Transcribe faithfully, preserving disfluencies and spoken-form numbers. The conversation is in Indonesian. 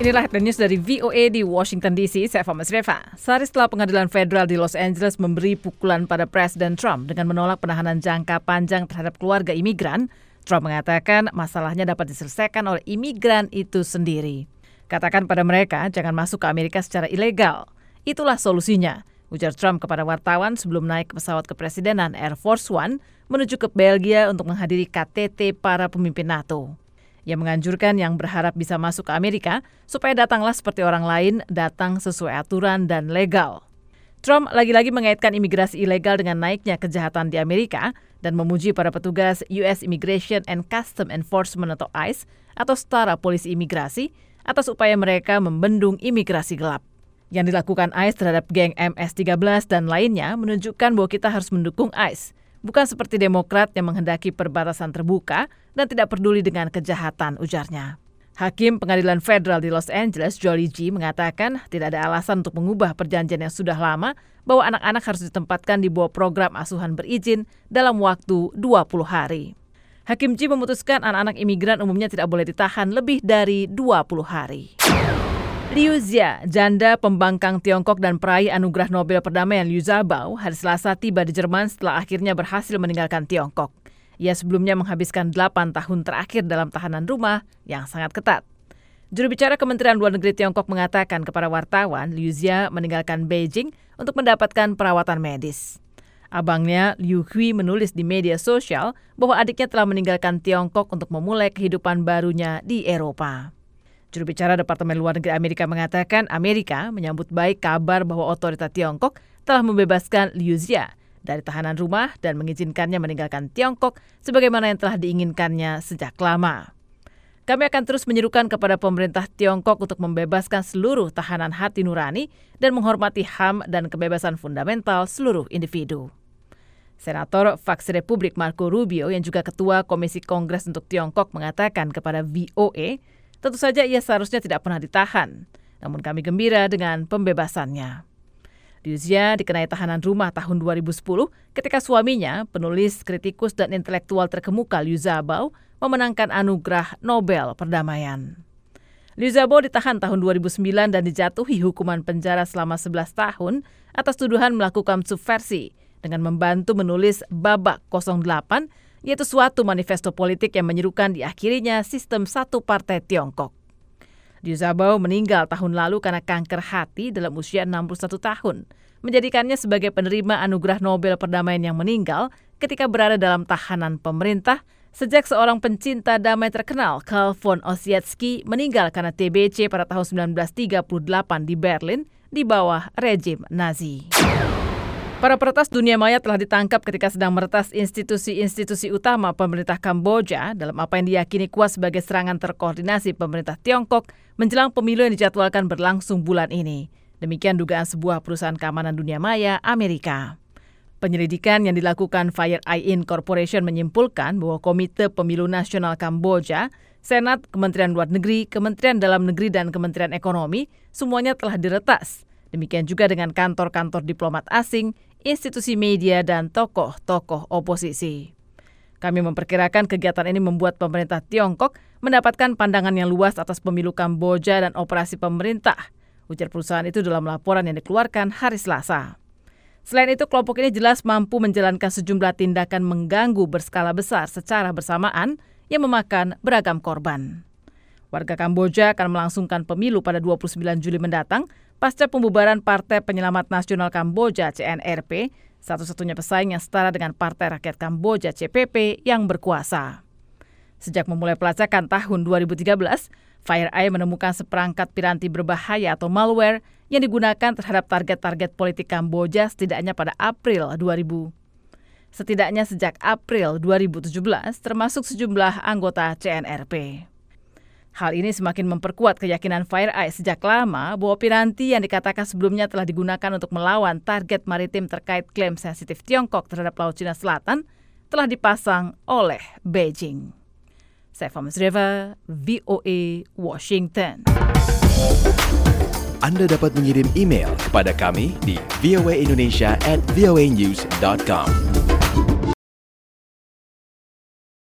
Inilah headline news dari V O A di Washington D C. Saya Fama Sreva. Sehari setelah pengadilan federal di Los Angeles memberi pukulan pada Presiden Trump dengan menolak penahanan jangka panjang terhadap keluarga imigran, Trump mengatakan masalahnya dapat diselesaikan oleh imigran itu sendiri. Katakan pada mereka jangan masuk ke Amerika secara ilegal. Itulah solusinya, ujar Trump kepada wartawan sebelum naik ke pesawat kepresidenan Air Force One menuju ke Belgia untuk menghadiri K T T para pemimpin NATO. Ia menganjurkan yang berharap bisa masuk ke Amerika supaya datanglah seperti orang lain, datang sesuai aturan dan legal. Trump lagi-lagi mengaitkan imigrasi ilegal dengan naiknya kejahatan di Amerika dan memuji para petugas U S Immigration and Customs Enforcement atau I C E atau setara polisi imigrasi atas upaya mereka membendung imigrasi gelap. Yang dilakukan I C E terhadap geng M S tiga belas dan lainnya menunjukkan bahwa kita harus mendukung I C E. Bukan seperti Demokrat yang menghendaki perbatasan terbuka dan tidak peduli dengan kejahatan, ujarnya. Hakim Pengadilan Federal di Los Angeles, Jolie G, mengatakan tidak ada alasan untuk mengubah perjanjian yang sudah lama bahwa anak-anak harus ditempatkan di bawah program asuhan berizin dalam waktu dua puluh hari. Hakim G memutuskan anak-anak imigran umumnya tidak boleh ditahan lebih dari dua puluh hari. Liu Xia, janda pembangkang Tiongkok dan peraih anugerah Nobel Perdamaian Liu Xiaobo, hari Selasa tiba di Jerman setelah akhirnya berhasil meninggalkan Tiongkok. Ia sebelumnya menghabiskan delapan tahun terakhir dalam tahanan rumah yang sangat ketat. Juru bicara Kementerian Luar Negeri Tiongkok mengatakan kepada wartawan, Liu Xia meninggalkan Beijing untuk mendapatkan perawatan medis. Abangnya, Liu Hui, menulis di media sosial bahwa adiknya telah meninggalkan Tiongkok untuk memulai kehidupan barunya di Eropa. Juru bicara Departemen Luar Negeri Amerika mengatakan Amerika menyambut baik kabar bahwa otoritas Tiongkok telah membebaskan Liu Xia dari tahanan rumah dan mengizinkannya meninggalkan Tiongkok sebagaimana yang telah diinginkannya sejak lama. Kami akan terus menyerukan kepada pemerintah Tiongkok untuk membebaskan seluruh tahanan hati nurani dan menghormati H A M dan kebebasan fundamental seluruh individu. Senator Fraksi Republik Marco Rubio yang juga Ketua Komisi Kongres untuk Tiongkok mengatakan kepada V O A, tentu saja ia seharusnya tidak pernah ditahan, namun kami gembira dengan pembebasannya. Liu Xia dikenai tahanan rumah tahun dua ribu sepuluh ketika suaminya, penulis, kritikus, dan intelektual terkemuka Liu Xiaobo, memenangkan anugerah Nobel Perdamaian. Liu Xiaobo ditahan tahun dua ribu sembilan dan dijatuhi hukuman penjara selama sebelas tahun atas tuduhan melakukan subversi dengan membantu menulis Babak nol delapan, yaitu suatu manifesto politik yang menyerukan diakhirinya sistem satu partai Tiongkok. Liu Xiaobo meninggal tahun lalu karena kanker hati dalam usia enam puluh satu tahun, menjadikannya sebagai penerima anugerah Nobel Perdamaian yang meninggal ketika berada dalam tahanan pemerintah sejak seorang pencinta damai terkenal, Karl von Ossietzky, meninggal karena T B C pada tahun sembilan belas tiga puluh delapan di Berlin di bawah rejim Nazi. Para peretas dunia maya telah ditangkap ketika sedang meretas institusi-institusi utama pemerintah Kamboja dalam apa yang diyakini kuat sebagai serangan terkoordinasi pemerintah Tiongkok menjelang pemilu yang dijadwalkan berlangsung bulan ini. Demikian dugaan sebuah perusahaan keamanan dunia maya Amerika. Penyelidikan yang dilakukan FireEye Incorporation menyimpulkan bahwa Komite Pemilu Nasional Kamboja, Senat, Kementerian Luar Negeri, Kementerian Dalam Negeri, dan Kementerian Ekonomi semuanya telah diretas. Demikian juga dengan kantor-kantor diplomat asing, institusi media, dan tokoh-tokoh oposisi. Kami memperkirakan kegiatan ini membuat pemerintah Tiongkok mendapatkan pandangan yang luas atas pemilu Kamboja dan operasi pemerintah, ujar perusahaan itu dalam laporan yang dikeluarkan hari Selasa. Selain itu, kelompok ini jelas mampu menjalankan sejumlah tindakan mengganggu berskala besar secara bersamaan yang memakan beragam korban. Warga Kamboja akan melangsungkan pemilu pada dua puluh sembilan Juli mendatang pasca pembubaran Partai Penyelamat Nasional Kamboja C N R P, satu-satunya pesaing yang setara dengan Partai Rakyat Kamboja C P P yang berkuasa. Sejak memulai pelacakan tahun dua ribu tiga belas, FireEye menemukan seperangkat piranti berbahaya atau malware yang digunakan terhadap target-target politik Kamboja setidaknya pada April dua ribu. Setidaknya sejak April dua ribu tujuh belas, termasuk sejumlah anggota C N R P. Hal ini semakin memperkuat keyakinan FireEye sejak lama bahwa piranti yang dikatakan sebelumnya telah digunakan untuk melawan target maritim terkait klaim sensitif Tiongkok terhadap Laut Cina Selatan telah dipasang oleh Beijing. Saya Fama Sreva, V O A, Washington. Anda dapat mengirim email kepada kami di voaindonesia at voanews dot com.